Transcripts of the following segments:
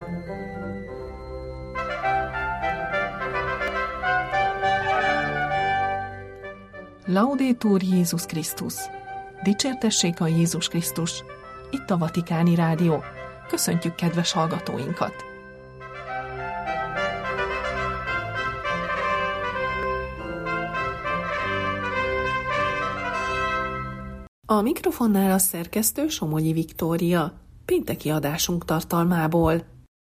Laudetur Jézus Krisztus! Dicsértessék a Jézus Krisztus! Itt a Vatikáni Rádió. Köszöntjük kedves hallgatóinkat! A mikrofonnál a szerkesztő Somogyi Viktória. Pénteki adásunk tartalmából.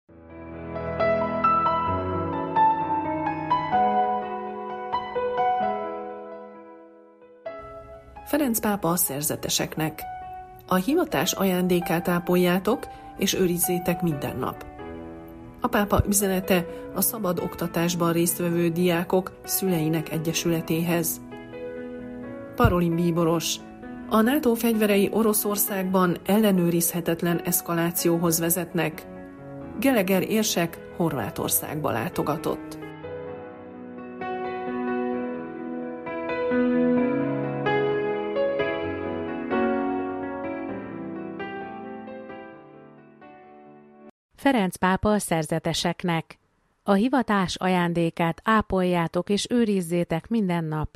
Ferenc pápa a szerzeteseknek. A hivatás ajándékát ápoljátok, és őrizzétek minden nap. A pápa üzenete a szabad oktatásban résztvevő diákok szüleinek egyesületéhez. Parolin bíboros. A NATO fegyverei Oroszországban ellenőrizhetetlen eszkalációhoz vezetnek. Geleger érsek Horvátországba látogatott. Ferenc pápa a szerzeteseknek. A hivatás ajándékát ápoljátok és őrizzétek minden nap.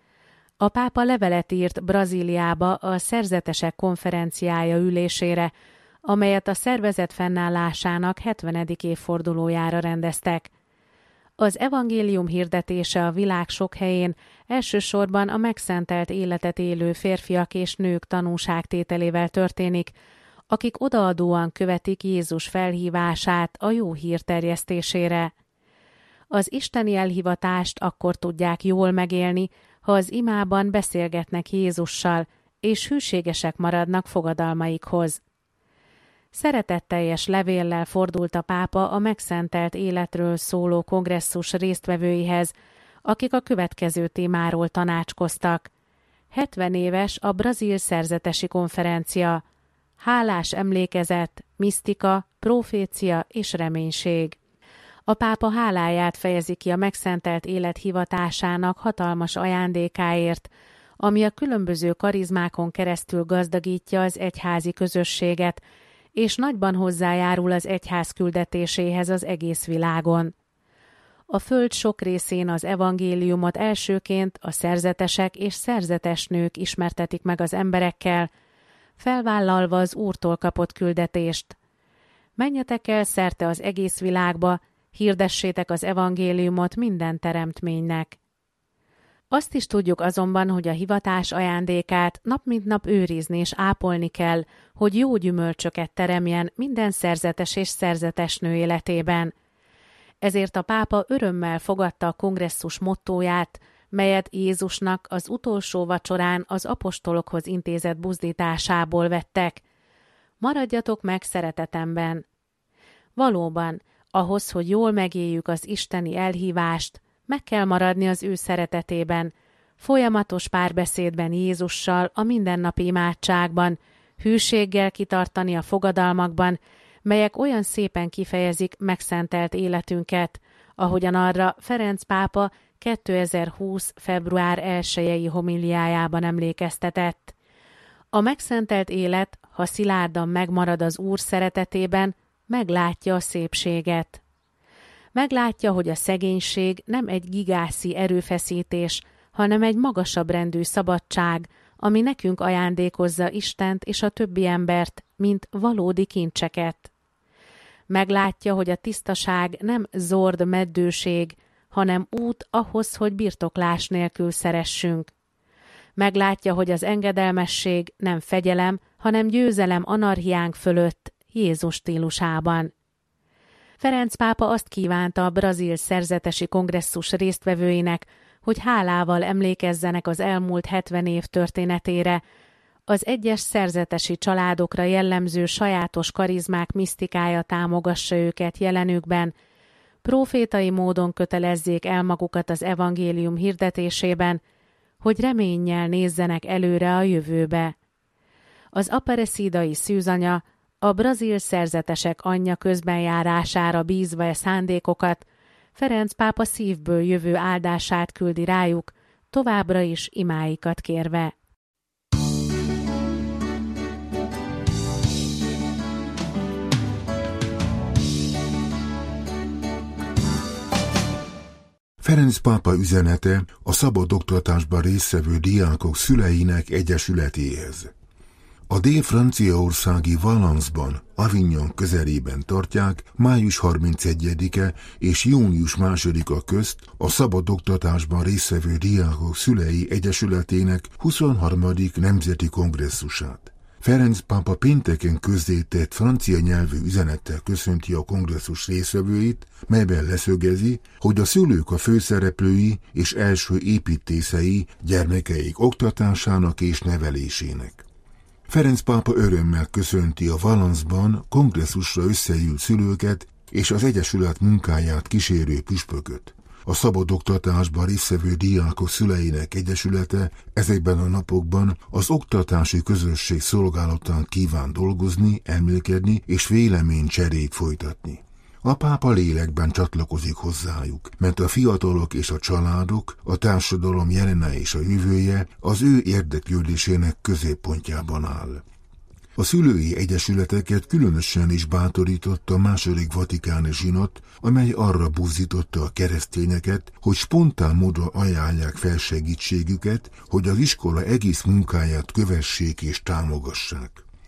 A pápa levelet írt Brazíliába a szerzetesek konferenciája ülésére, amelyet a szervezet fennállásának 70. évfordulójára rendeztek. Az evangélium hirdetése a világ sok helyén elsősorban a megszentelt életet élő férfiak és nők tanúságtételével történik, akik odaadóan követik Jézus felhívását a jó hír terjesztésére. Az isteni elhivatást akkor tudják jól megélni, ha az imában beszélgetnek Jézussal, és hűségesek maradnak fogadalmaikhoz. Szeretetteljes levéllel fordult a pápa a megszentelt életről szóló kongresszus résztvevőihez, akik a következő témáról tanácskoztak. 70 éves a brazil szerzetesi konferencia. Hálás emlékezet, misztika, profécia és reménység. A pápa háláját fejezi ki a megszentelt élet hivatásának hatalmas ajándékáért, ami a különböző karizmákon keresztül gazdagítja az egyházi közösséget, és nagyban hozzájárul az egyház küldetéséhez az egész világon. A föld sok részén az evangéliumot elsőként a szerzetesek és szerzetesnők ismertetik meg az emberekkel, felvállalva az Úrtól kapott küldetést. Menjetek el szerte az egész világba, hirdessétek az evangéliumot minden teremtménynek. Azt is tudjuk azonban, hogy a hivatás ajándékát nap mint nap őrizni és ápolni kell, hogy jó gyümölcsöket teremjen minden szerzetes és szerzetesnő életében. Ezért a pápa örömmel fogadta a kongresszus mottóját, melyet Jézusnak az utolsó vacsorán az apostolokhoz intézett buzdításából vettek. Maradjatok meg szeretetemben. Valóban, ahhoz, hogy jól megéljük az isteni elhívást, meg kell maradni az ő szeretetében, folyamatos párbeszédben Jézussal a mindennapi imádságban, hűséggel kitartani a fogadalmakban, melyek olyan szépen kifejezik megszentelt életünket, ahogyan arra Ferenc pápa 2020. február 1-i homiliájában emlékeztetett. A megszentelt élet, ha szilárdan megmarad az Úr szeretetében, meglátja a szépséget. Meglátja, hogy a szegénység nem egy gigászi erőfeszítés, hanem egy magasabb rendű szabadság, ami nekünk ajándékozza Istent és a többi embert, mint valódi kincseket. Meglátja, hogy a tisztaság nem zord meddőség, hanem út ahhoz, hogy birtoklás nélkül szeressünk. Meglátja, hogy az engedelmesség nem fegyelem, hanem győzelem anarchiánk fölött, Jézus stílusában. Ferenc pápa azt kívánta a brazil szerzetesi kongresszus résztvevőinek, hogy hálával emlékezzenek az elmúlt 70 év történetére, az egyes szerzetesi családokra jellemző sajátos karizmák misztikája támogassa őket jelenükben, profétai módon kötelezzék el magukat az evangélium hirdetésében, hogy reménnyel nézzenek előre a jövőbe. Az aparecidai szűzanya, a brazil szerzetesek anyja közbenjárására bízva szándékokat, Ferenc pápa szívből jövő áldását küldi rájuk, továbbra is imáikat kérve. Ferenc pápa üzenete a szabad oktatásban résztvevő diákok szüleinek egyesületéhez. A dél-franciaországi Valence-ban, Avignon közelében tartják május 31-e és június 2-a közt a szabad oktatásban résztvevő diákok szülei egyesületének 23. nemzeti kongresszusát. Ferenc pápa pénteken közzétett francia nyelvű üzenettel köszönti a kongresszus résztvevőit, melyben leszögezi, hogy a szülők a főszereplői és első építészei gyermekeik oktatásának és nevelésének. Ferenc pápa örömmel köszönti a Valence-ban kongresszusra összegyűlt szülőket és az egyesület munkáját kísérő püspököt. A szabad oktatásban résztvevő diákok szüleinek egyesülete ezekben a napokban az oktatási közösség szolgálatán kíván dolgozni, elmélkedni és véleménycserét folytatni. A pápa lélekben csatlakozik hozzájuk, mert a fiatalok és a családok, a társadalom jelene és a jövője az ő érdeklődésének középpontjában áll. A szülői egyesületeket különösen is bátorította a második vatikáni zsinat, amely arra buzdította a keresztényeket, hogy spontán módon ajánlják fel segítségüket, hogy az iskola egész munkáját kövessék és támogassák.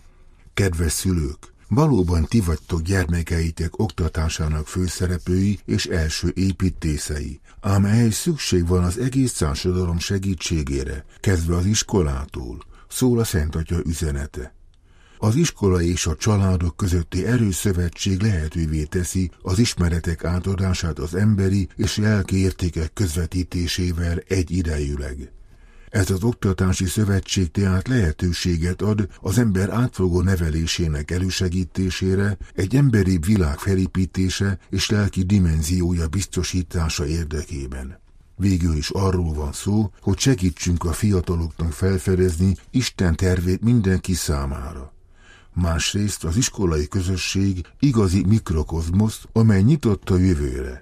Kedves szülők! Valóban ti vagytok gyermekeitek oktatásának főszereplői és első építészei, ám ehhez szükség van az egész társadalom segítségére, kezdve az iskolától, szól a Szent Atya üzenete. Az iskola és a családok közötti erős szövetség lehetővé teszi az ismeretek átadását az emberi és lelki értékek közvetítésével egyidejűleg. Ez az oktatási szövetség tehát lehetőséget ad az ember átfogó nevelésének elősegítésére, egy emberibb világ felépítése és lelki dimenziója biztosítása érdekében. Végül is arról van szó, hogy segítsünk a fiataloknak felfedezni Isten tervét mindenki számára. Másrészt az iskolai közösség igazi mikrokozmosz, amely nyitott a jövőre.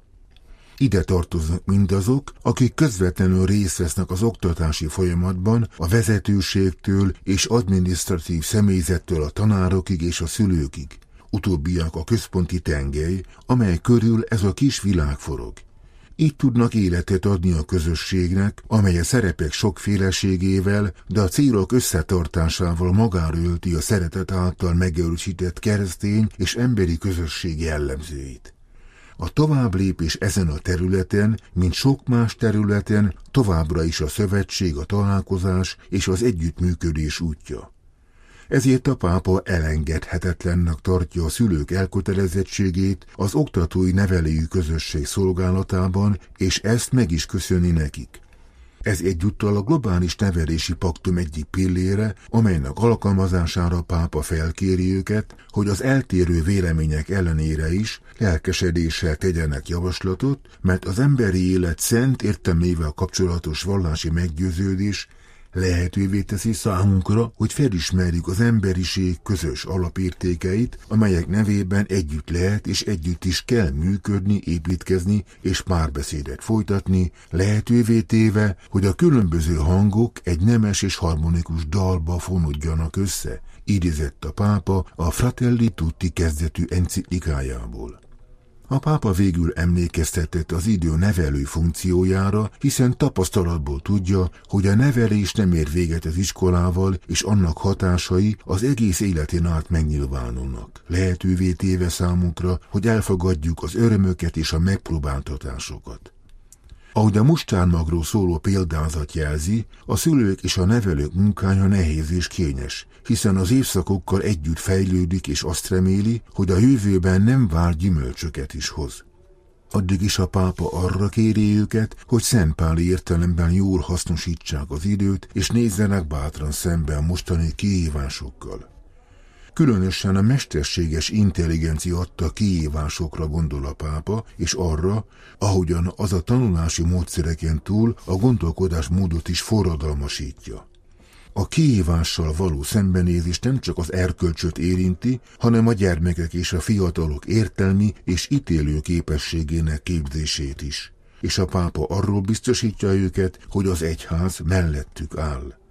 Ide tartoznak mindazok, akik közvetlenül részt vesznek az oktatási folyamatban, a vezetőségtől és adminisztratív személyzettől a tanárokig és a szülőkig. Utóbbiak a központi tengely, amely körül ez a kis világ forog. Így tudnak életet adni a közösségnek, amely a szerepek sokféleségével, de a célok összetartásával magára ölti a szeretet által megerősített keresztény és emberi közösség jellemzőit. A továbblépés ezen a területen, mint sok más területen, továbbra is a szövetség, a találkozás és az együttműködés útja. Ezért a pápa elengedhetetlennek tartja a szülők elkötelezettségét az oktatói nevelői közösség szolgálatában, és ezt meg is köszöni nekik. Ez egyúttal a globális nevelési paktum egyik pillére, amelynek alkalmazására a pápa felkéri őket, hogy az eltérő vélemények ellenére is lelkesedéssel tegyenek javaslatot, mert az emberi élet szent értelmével kapcsolatos vallási meggyőződés lehetővé teszi számunkra, hogy felismerjük az emberiség közös alapértékeit, amelyek nevében együtt lehet és együtt is kell működni, építkezni és párbeszédet folytatni, lehetővé téve, hogy a különböző hangok egy nemes és harmonikus dalba fonódjanak össze, idézett a pápa a Fratelli Tutti kezdetű enciklikájából. A pápa végül emlékeztetett az idő nevelő funkciójára, hiszen tapasztalatból tudja, hogy a nevelés nem ér véget az iskolával, és annak hatásai az egész életén át megnyilvánulnak, lehetővé téve számunkra, hogy elfogadjuk az örömöket és a megpróbáltatásokat. Ahogy a mustármagról szóló példázat jelzi, a szülők és a nevelők munkája nehéz és kényes, hiszen az évszakokkal együtt fejlődik és azt reméli, hogy a jövőben nem vár gyümölcsöket is hoz. Addig is a pápa arra kéri őket, hogy szentpáli értelemben jól hasznosítsák az időt, és nézzenek bátran szembe a mostani kihívásokkal. Különösen a mesterséges intelligencia adta kihívásokra gondol a pápa, és arra, ahogyan az a tanulási módszereken túl a gondolkodásmódot is forradalmasítja. A kihívással való szembenézés nem csak az erkölcsöt érinti, hanem a gyermekek és a fiatalok értelmi és ítélő képességének képzését is. És a pápa arról biztosítja őket, hogy az egyház mellettük áll.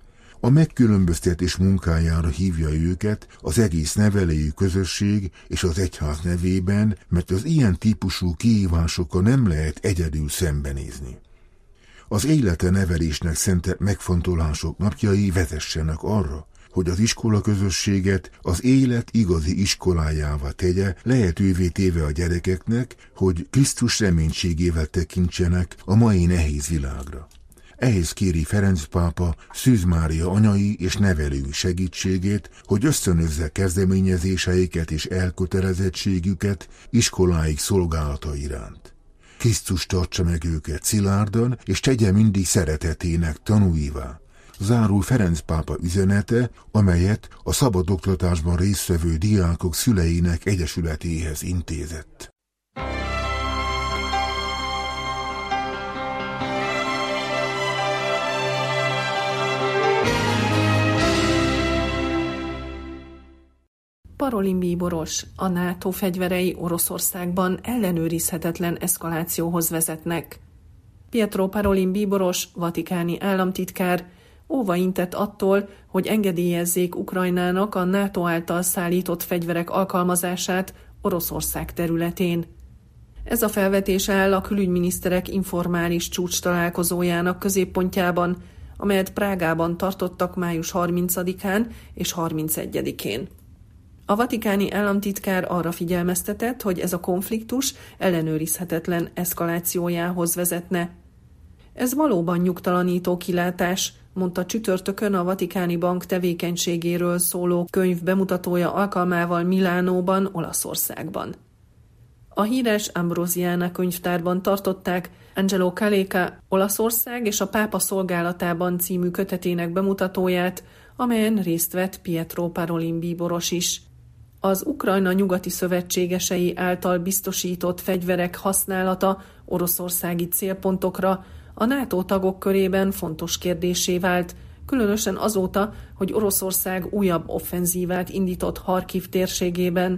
A megkülönböztetés munkájára hívja őket az egész nevelői közösség és az egyház nevében, mert az ilyen típusú kihívásokkal nem lehet egyedül szembenézni. Az élete nevelésnek szentelt megfontolások napjai vezessenek arra, hogy az iskolaközösséget az élet igazi iskolájává tegye, lehetővé téve a gyerekeknek, hogy Krisztus reménységével tekintsenek a mai nehéz világra. Ehhez kéri Ferenc pápa Szűz Mária anyai és nevelői segítségét, hogy ösztönözze kezdeményezéseiket és elkötelezettségüket iskoláik szolgálata iránt. Krisztus tartsa meg őket szilárdan, és tegye mindig szeretetének tanúivá. Zárul Ferenc pápa üzenete, amelyet a szabad oktatásban résztvevő diákok szüleinek egyesületéhez intézett. Parolin bíboros, a NATO fegyverei Oroszországban ellenőrizhetetlen eszkalációhoz vezetnek. Pietro Parolin bíboros, vatikáni államtitkár óvaintett attól, hogy engedélyezzék Ukrajnának a NATO által szállított fegyverek alkalmazását Oroszország területén. Ez a felvetés áll a külügyminiszterek informális csúcstalálkozójának középpontjában, amelyet Prágában tartottak május 30-án és 31-én. A vatikáni államtitkár arra figyelmeztetett, hogy ez a konfliktus ellenőrizhetetlen eszkalációjához vezetne. Ez valóban nyugtalanító kilátás, mondta csütörtökön a Vatikáni Bank tevékenységéről szóló könyv bemutatója alkalmával Milánóban, Olaszországban. A híres Ambrosiana könyvtárban tartották Angelo Caleca Olaszország és a pápa szolgálatában című kötetének bemutatóját, amelyen részt vett Pietro Parolin bíboros is. Az Ukrajna nyugati szövetségesei által biztosított fegyverek használata oroszországi célpontokra a NATO tagok körében fontos kérdéssé vált, különösen azóta, hogy Oroszország újabb offenzívát indított Harkiv térségében.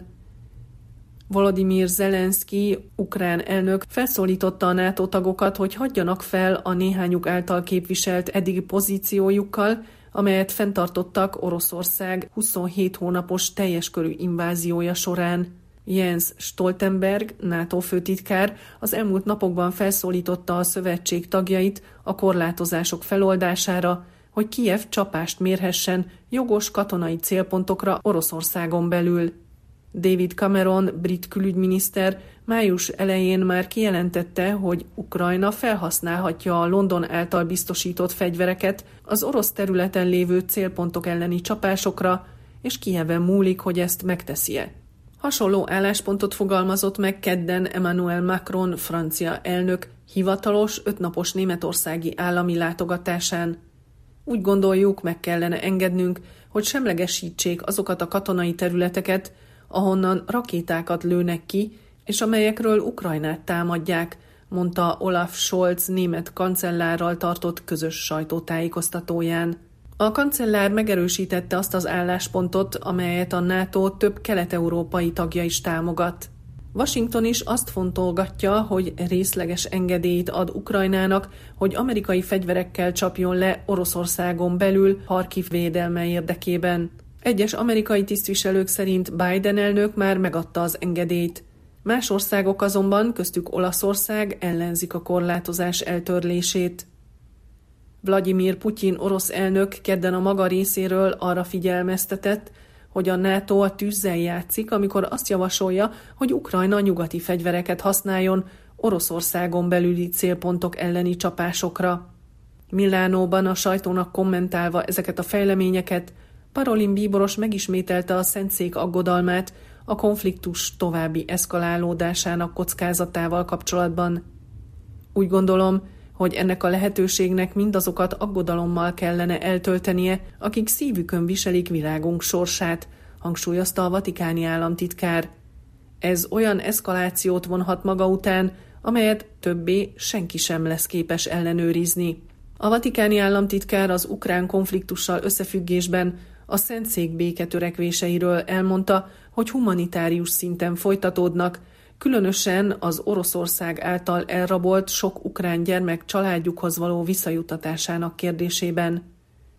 Volodymyr Zelenszky, ukrán elnök felszólította a NATO tagokat, hogy hagyjanak fel a néhányuk által képviselt eddigi pozíciójukkal, amelyet fenntartottak Oroszország 27 hónapos teljes körű inváziója során. Jens Stoltenberg, NATO főtitkár az elmúlt napokban felszólította a szövetség tagjait a korlátozások feloldására, hogy Kijev csapást mérhessen jogos katonai célpontokra Oroszországon belül. David Cameron, brit külügyminiszter május elején már kijelentette, hogy Ukrajna felhasználhatja a London által biztosított fegyvereket az orosz területen lévő célpontok elleni csapásokra, és Kijeven múlik, hogy ezt megteszi-e. Hasonló álláspontot fogalmazott meg kedden Emmanuel Macron francia elnök hivatalos 5 napos németországi állami látogatásán. Úgy gondoljuk, meg kellene engednünk, hogy semlegesítsék azokat a katonai területeket, ahonnan rakétákat lőnek ki, és amelyekről Ukrajnát támadják, mondta Olaf Scholz német kancellárral tartott közös sajtótájékoztatóján. A kancellár megerősítette azt az álláspontot, amelyet a NATO több kelet-európai tagja is támogat. Washington is azt fontolgatja, hogy részleges engedélyt ad Ukrajnának, hogy amerikai fegyverekkel csapjon le Oroszországon belül Harkiv védelme érdekében. Egyes amerikai tisztviselők szerint Biden elnök már megadta az engedélyt. Más országok azonban, köztük Olaszország ellenzik a korlátozás eltörlését. Vladimir Putyin orosz elnök kedden a maga részéről arra figyelmeztetett, hogy a NATO a tűzzel játszik, amikor azt javasolja, hogy Ukrajna nyugati fegyvereket használjon Oroszországon belüli célpontok elleni csapásokra. Milánóban a sajtónak kommentálva ezeket a fejleményeket, Parolin bíboros megismételte a Szentszék aggodalmát a konfliktus további eszkalálódásának kockázatával kapcsolatban. Úgy gondolom, hogy ennek a lehetőségnek mindazokat aggodalommal kellene eltöltenie, akik szívükön viselik világunk sorsát, hangsúlyozta a vatikáni államtitkár. Ez olyan eszkalációt vonhat maga után, amelyet többé senki sem lesz képes ellenőrizni. A vatikáni államtitkár az ukrán konfliktussal összefüggésben a Szentszék béketörekvéseiről elmondta, hogy humanitárius szinten folytatódnak, különösen az Oroszország által elrabolt sok ukrán gyermek családjukhoz való visszajuttatásának kérdésében.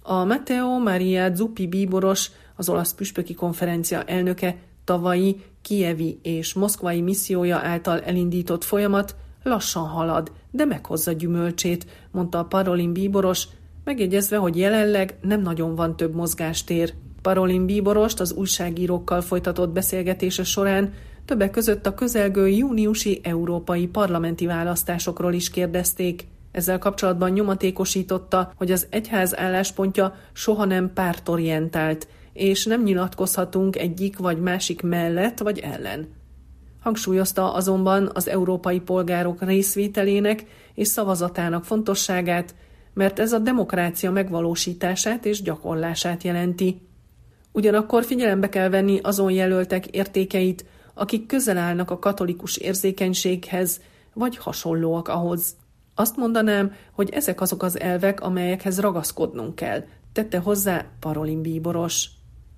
A Matteo Maria Zuppi bíboros, az olasz püspöki konferencia elnöke tavalyi kijevi és moszkvai missziója által elindított folyamat lassan halad, de meghozza gyümölcsét, mondta a Parolin bíboros, megjegyezve, hogy jelenleg nem nagyon van több mozgástér. Parolin bíborost az újságírókkal folytatott beszélgetése során többek között a közelgő júniusi európai parlamenti választásokról is kérdezték. Ezzel kapcsolatban nyomatékosította, hogy az egyház álláspontja soha nem pártorientált, és nem nyilatkozhatunk egyik vagy másik mellett vagy ellen. Hangsúlyozta azonban az európai polgárok részvételének és szavazatának fontosságát, mert ez a demokrácia megvalósítását és gyakorlását jelenti. Ugyanakkor figyelembe kell venni azon jelöltek értékeit, akik közel állnak a katolikus érzékenységhez, vagy hasonlóak ahhoz. Azt mondanám, hogy ezek azok az elvek, amelyekhez ragaszkodnunk kell, tette hozzá Parolin bíboros.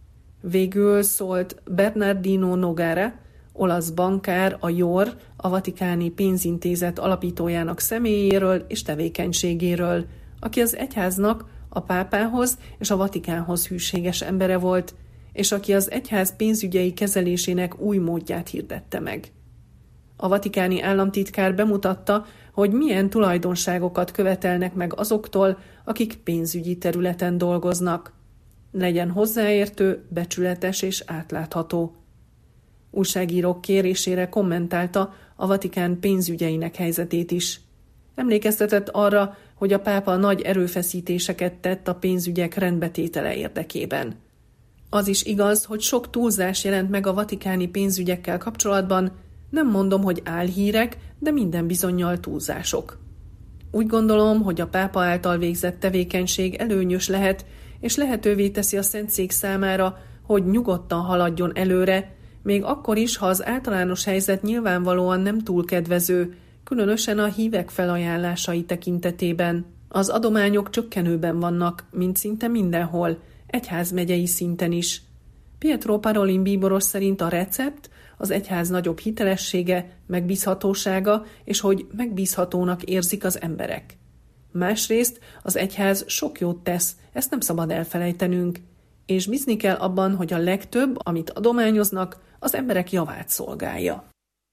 Végül szólt Bernardino Nogara, olasz bankár, a JOR, a Vatikáni Pénzintézet alapítójának személyéről és tevékenységéről, aki az egyháznak, a pápához és a Vatikánhoz hűséges embere volt, és aki az egyház pénzügyei kezelésének új módját hirdette meg. A vatikáni államtitkár bemutatta, hogy milyen tulajdonságokat követelnek meg azoktól, akik pénzügyi területen dolgoznak. Legyen hozzáértő, becsületes és átlátható. Újságírók kérésére kommentálta a Vatikán pénzügyeinek helyzetét is. Emlékeztetett arra, hogy a pápa nagy erőfeszítéseket tett a pénzügyek rendbetétele érdekében. Az is igaz, hogy sok túlzás jelent meg a vatikáni pénzügyekkel kapcsolatban, nem mondom, hogy álhírek, de minden bizonnyal túlzások. Úgy gondolom, hogy a pápa által végzett tevékenység előnyös lehet, és lehetővé teszi a Szentszék számára, hogy nyugodtan haladjon előre, még akkor is, ha az általános helyzet nyilvánvalóan nem túl kedvező, különösen a hívek felajánlásai tekintetében. Az adományok csökkenőben vannak, mint szinte mindenhol, egyházmegyei szinten is. Pietro Parolin bíboros szerint a recept az egyház nagyobb hitelessége, megbízhatósága, és hogy megbízhatónak érzik az emberek. Másrészt az egyház sok jót tesz, ezt nem szabad elfelejtenünk, és bízni kell abban, hogy a legtöbb, amit adományoznak, az emberek javát szolgálja.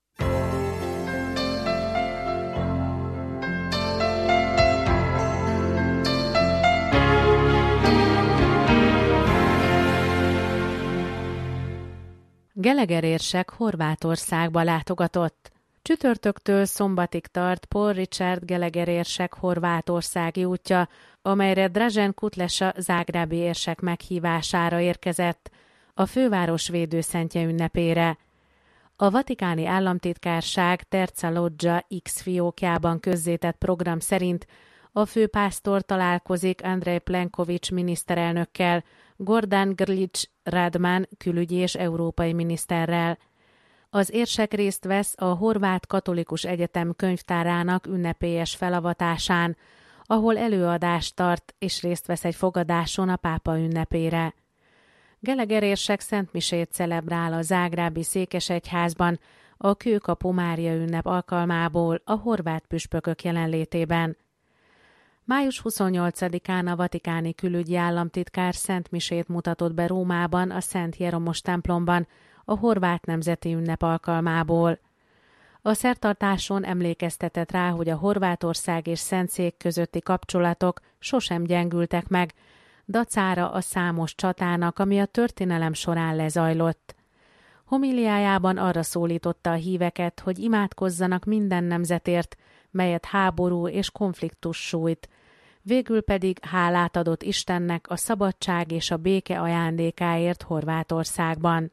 Gallagher érsek Horvátországba látogatott. Csütörtöktől szombatig tart Paul Richard Gallagher érsek horvátországi útja, amelyre Dražen Kutlesa zágrábi érsek meghívására érkezett a főváros védőszentje ünnepére. A vatikáni államtitkárság Terza Loggia X fiókjában közzétett program szerint a főpásztor találkozik Andrej Plenković miniszterelnökkel, Gordan Grlić Radman külügyi és európai miniszterrel. Az érsek részt vesz a Horvát Katolikus Egyetem könyvtárának ünnepélyes felavatásán, ahol előadást tart és részt vesz egy fogadáson a pápa ünnepére. Gallagher érsek szentmisét celebrál a zágrábi székesegyházban a Kőkapu Mária ünnep alkalmából a horvát püspökök jelenlétében. Május 28-án a vatikáni külügyi államtitkár szentmisét mutatott be Rómában a Szent Jeromos templomban a horvát nemzeti ünnep alkalmából. A szertartáson emlékeztetett rá, hogy a Horvátország és Szentszék közötti kapcsolatok sosem gyengültek meg, dacára a számos csatának, ami a történelem során lezajlott. Homiliájában arra szólította a híveket, hogy imádkozzanak minden nemzetért, melyet háború és konfliktus sújt, végül pedig hálát adott Istennek a szabadság és a béke ajándékáért Horvátországban.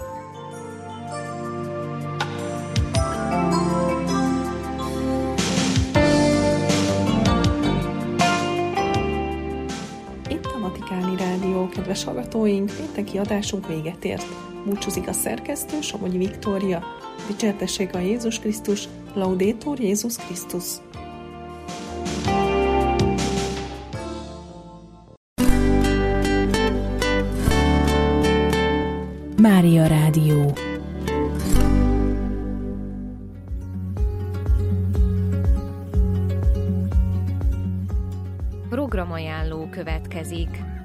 Itt a Vatikáni Rádió, kedves hallgatóink, pénteki adásunk véget ért. Búcsúzik a szerkesztő, Somogyi Viktória. Dicsértessék a Jézus Krisztus, Laudetur Jézus Krisztus. Mária Rádió. Program programajánló következik.